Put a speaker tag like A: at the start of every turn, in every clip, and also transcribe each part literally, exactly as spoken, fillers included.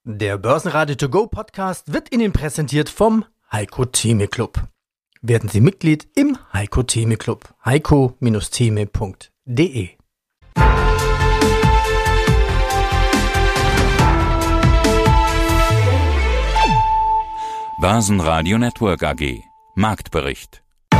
A: Der Börsenradio To Go Podcast wird Ihnen präsentiert vom Heiko Theme Club. Werden Sie Mitglied im Heiko Theme Club. heiko Theme punkt de.
B: Börsenradio Network A G. Marktbericht.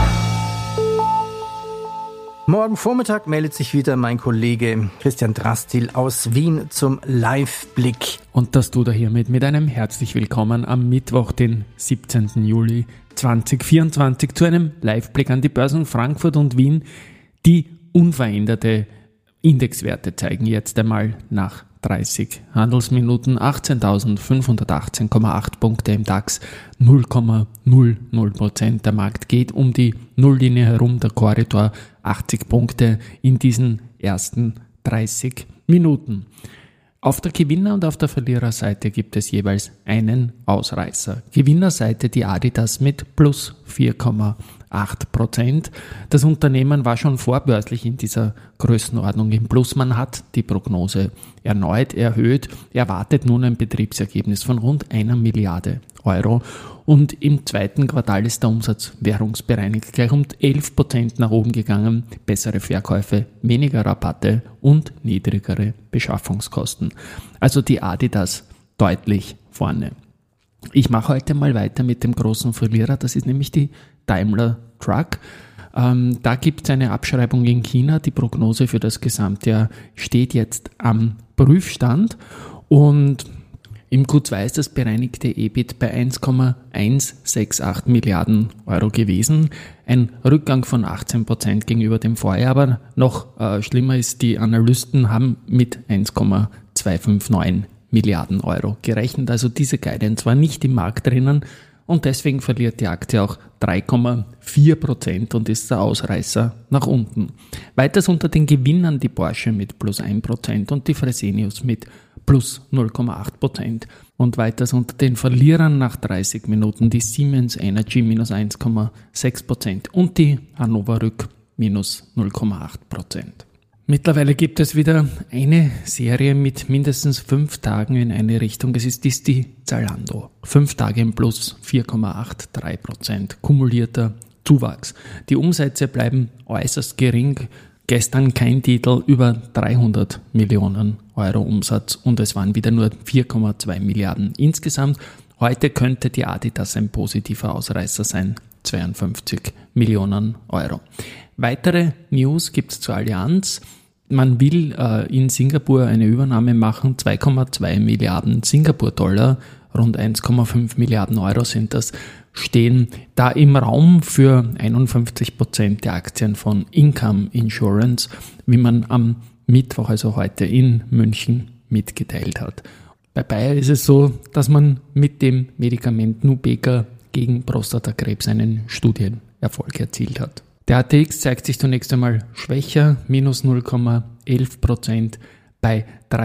A: Morgen Vormittag meldet sich wieder mein Kollege Christian Drastil aus Wien zum Live-Blick.
C: Und das tut er hiermit mit einem herzlich willkommen am Mittwoch, den siebzehnten Juli zweitausendvierundzwanzig, zu einem Live-Blick an die Börsen Frankfurt und Wien. Die unveränderte Indexwerte zeigen jetzt einmal nach dreißig Handelsminuten achtzehntausendfünfhundertachtzehn Komma acht Punkte im DAX, null Komma null null Prozent. Der Markt geht um die Nulllinie herum, der Korridor achtzig Punkte in diesen ersten dreißig Minuten. Auf der Gewinner- und auf der Verliererseite gibt es jeweils einen Ausreißer. Gewinnerseite die Adidas mit plus vier Komma acht Prozent. Das Unternehmen war schon vorbörslich in dieser Größenordnung im Plus. Man hat die Prognose erneut erhöht, erwartet nun ein Betriebsergebnis von rund einer Milliarde Euro. Und im zweiten Quartal ist der Umsatz währungsbereinigt gleich um elf Prozent nach oben gegangen. Bessere Verkäufe, weniger Rabatte und niedrigere Beschaffungskosten. Also die Adidas deutlich vorne. Ich mache heute mal weiter mit dem großen Verlierer, das ist nämlich die Daimler Truck. Ähm, da gibt es eine Abschreibung in China. Die Prognose für das Gesamtjahr steht jetzt am Prüfstand und im Q zwei ist das bereinigte E B I T bei eins Komma hundertachtundsechzig Milliarden Euro gewesen. Ein Rückgang von achtzehn Prozent gegenüber dem Vorjahr, aber noch äh, schlimmer ist, die Analysten haben mit eins Komma zweihundertneunundfünfzig Milliarden Euro gerechnet. Also diese Guidance war nicht im Markt drinnen und deswegen verliert die Aktie auch drei Komma vier Prozent und ist der Ausreißer nach unten. Weiters unter den Gewinnern die Porsche mit plus ein Prozent und die Fresenius mit plus null Komma acht Prozent. Und weiters unter den Verlierern nach dreißig Minuten die Siemens Energy minus eins Komma sechs Prozent und die Hannover Rück minus null Komma acht Prozent. Mittlerweile gibt es wieder eine Serie mit mindestens fünf Tagen in eine Richtung. Es ist dies die Zalando. Fünf Tage im Plus, vier Komma dreiundachtzig Prozent kumulierter Zuwachs. Die Umsätze bleiben äußerst gering. Gestern kein Titel über dreihundert Millionen Euro Umsatz und es waren wieder nur vier Komma zwei Milliarden insgesamt. Heute könnte die Adidas ein positiver Ausreißer sein, zweiundfünfzig Millionen Euro. Weitere News gibt es zur Allianz. Man will äh, in Singapur eine Übernahme machen, zwei Komma zwei Milliarden Singapur-Dollar, rund eins Komma fünf Milliarden Euro sind das, stehen da im Raum für einundfünfzig Prozent der Aktien von Income Insurance, wie man am Mittwoch, also heute in München, mitgeteilt hat. Bei Bayer ist es so, dass man mit dem Medikament Nubeqa gegen Prostatakrebs einen Studienerfolg erzielt hat. Der A T X zeigt sich zunächst einmal schwächer, minus null Komma elf Prozent bei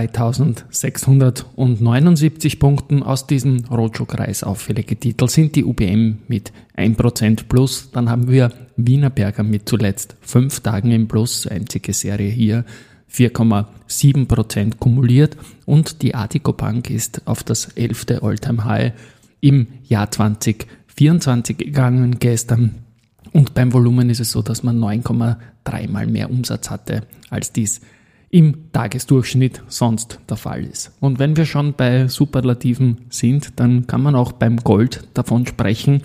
C: dreitausendsechshundertneunundsiebzig Punkten. Aus diesem Roadshow-Kreis auffällige Titel sind die U B M mit ein Prozent plus. Dann haben wir Wienerberger mit zuletzt fünf Tagen im Plus, einzige Serie hier, vier Komma sieben Prozent kumuliert. Und die Addiko Bank ist auf das elfte All-Time-High im Jahr zweitausendvierundzwanzig gegangen gestern. Und beim Volumen ist es so, dass man neun Komma drei mal mehr Umsatz hatte, als dies im Tagesdurchschnitt sonst der Fall ist. Und wenn wir schon bei Superlativen sind, dann kann man auch beim Gold davon sprechen.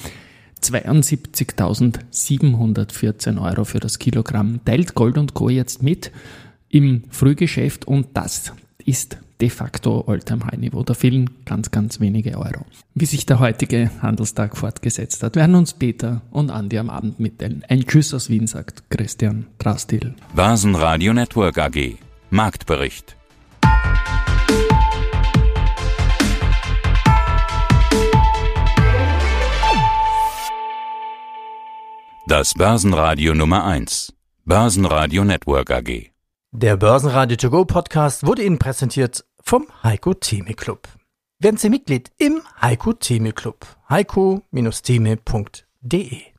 C: zweiundsiebzigtausendsiebenhundertvierzehn Euro für das Kilogramm teilt Gold und Co. jetzt mit im Frühgeschäft und das ist de facto All-Time-High-Niveau. Da fehlen ganz, ganz wenige Euro. Wie sich der heutige Handelstag fortgesetzt hat, werden uns Peter und Andi am Abend mitteilen. Ein Tschüss aus Wien, sagt Christian Drastil.
B: Börsenradio Network A G. Marktbericht. Das Börsenradio Nummer eins. Börsenradio Network A G.
A: Der Börsenradio To Go Podcast wurde Ihnen präsentiert vom Heiko Theme Club. Werden Sie Mitglied im Heiko Theme Club. heiko Theme punkt de